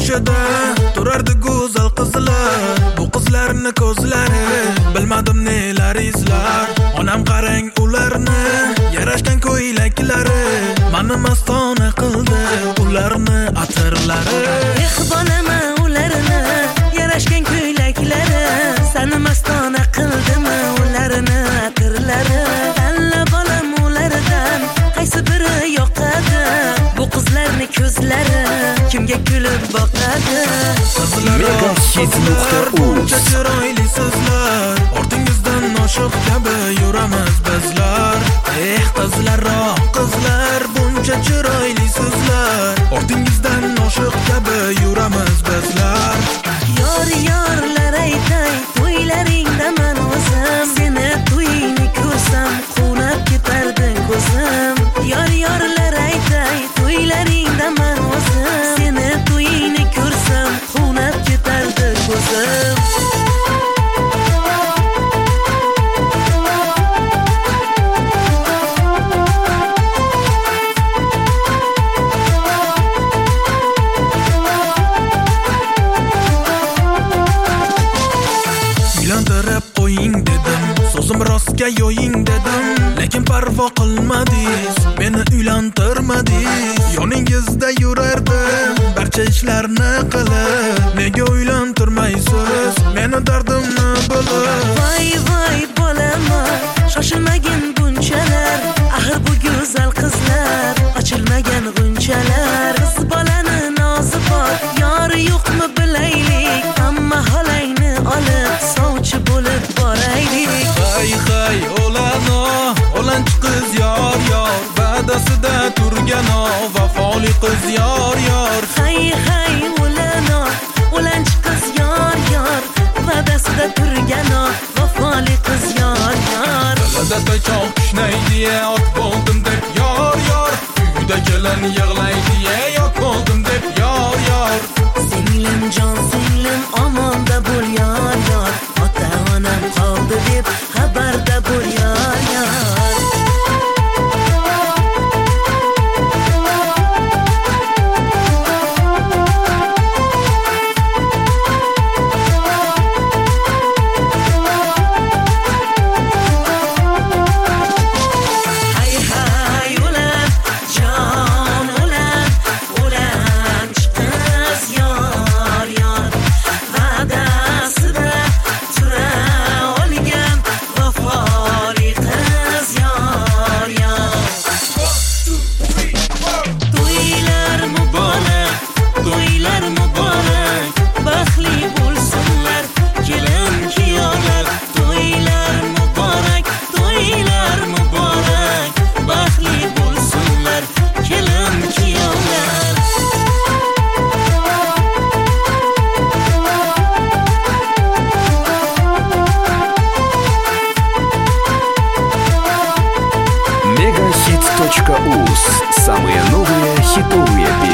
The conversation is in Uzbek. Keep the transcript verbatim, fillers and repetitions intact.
ko'chada turardi go'zal qizlar. Bu qizlarni ko'zlari bilmadim nelar izlar. Onam qarang ularni yarashgan ko'ylaklari, mani mastona qildi ularni atirlari. Eh bolama ularni yarashgan ko'ylaklari, seni mastona qildimi ularni atirlari. Alla bolam ulardan qaysi biri yoqadi? Bu qizlarni ko'zlari kimga kulib boqadi? Megahit nuqta uz chiroyli sizlar, ortingizdan oshiq kabi yuramiz bizlar. Eh qizlarroq qizlar, buncha chiroyli sizlar, ortingizdan oshiq kabi yuramiz bizlar. Yor yorlar aytay to'ylaringda men o'zim, seni to'yingni ko'rsam quvnab ketardi ko'zim. Yor yorlar aytay to'ylaringda men o'zim, seni to'yingni ko'rsam quvnab ketardi ko'zim. Uylantirib qo'ying dedim, so'zim rostga yo'ying dedim, lekin parvo qilmadingiz, meni uylantirmadingiz. Yoningizda yurardim barcha ishlarni qilib, nega uylantirmaysiz meni dardimni bilib? Voy voy bolama, shoshilmagin bunchalar, axir bu go'zal qizlar ochilmagan g'unchalar. Qiz bolani nozi bor, yori yo'qmi bilaylik, hamma holangni olib sovchi bo'lib boraylik. Hay hay olano, olanchi qiz yor yor, va'dasida turgan o vafoli qiz yor yor. Hay hay ulano, olanchi qiz yor yor, va'dasida turgan o vafoli qiz yor yor. Dalada toychoq kishnaydi, ot bo'ldim deb yor yor, uyda kelin yig'laydi, yot bo'ldim deb yor yor. Singlim jon singlim omonda bo'l yor yor, ota onam qoldi deb xabarda bo'l yor yor. Hay hay ulan jon ulan, ulan chiqiz yor yor, va'dasida tura olgan vafoli qiz yor yor. To'ylar muborak, to'ylar muborak, baxtli bo'lsinlar kelin kuyovlar. To'ylar muborak, to'ylar muborak, baxtli bo'lsinlar kelin kuyovlar. Megahit точка уз. Самые новые хитовые песни.